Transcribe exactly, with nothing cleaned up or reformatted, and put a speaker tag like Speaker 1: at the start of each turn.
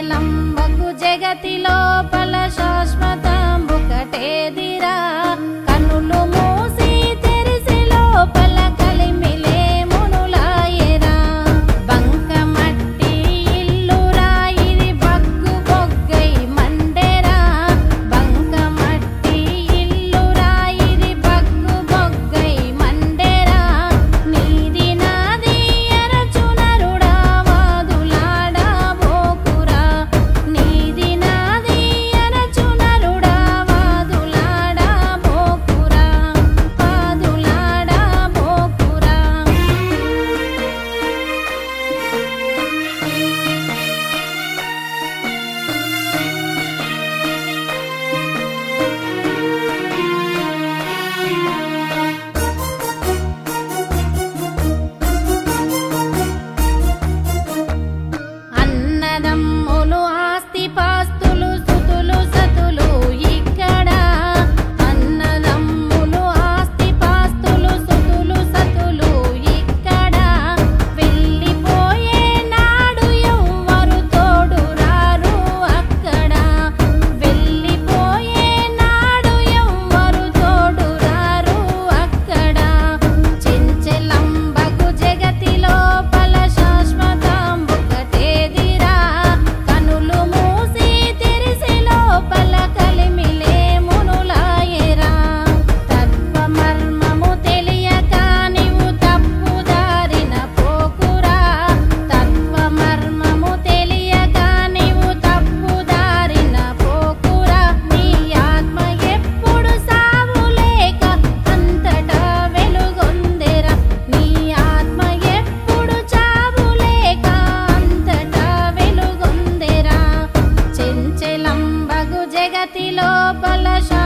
Speaker 1: చెంచెలంబగు జగతి లోపల శాశ్వతంబుకటేదిరా కనులు మూసి తెరిసి లోపల కలిమిలే మునులాయెరా బంకమట్టి ఇల్లురా ఇది బగ్గు బొగ్గై మండెరా బంకమట్టి ఇల్లురా ఇది బగ్గు బొగ్గై మండెరా నీది నాది అరచునరుడా వాదులాడా బోకురా నీది నాది అరచునరుడా వాదులాడా బోకురా వాదులాడా బోకురా అన్నదమ్ములు ఆస్తి పాస్తులు సుతులు సతులు ఇక్కడ అన్నదమ్ములు ఆస్తి పాస్తులు సుతులు సతులు ఇక్కడ వెళ్ళిపోయే నాడు ఎవ్వరు తోడు రారు అక్కడ వెళ్ళిపోయే నాడు ఎవ్వరు తోడు రారు అక్కడ చెంచెలంబగు జగతి లోపల శాశ్వతంబుకటేదిరా కనులు మూసి తెరిసి లోపల కలిమిలే మునులాయెరా తత్వమర్మము తెలియక నీవు తప్పుదారిన పోకురా తత్వమర్మము తెలియక నీవు తప్పుదారిన పోకురా నీ ఆత్మ ఎప్పుడు సావులేక అంతటా వెలుగొందెరా నీ ఆత్మ ఎప్పుడు చావులేక అంతటా వెలుగొందెరా చెంచెలంబగు జగతి లోపల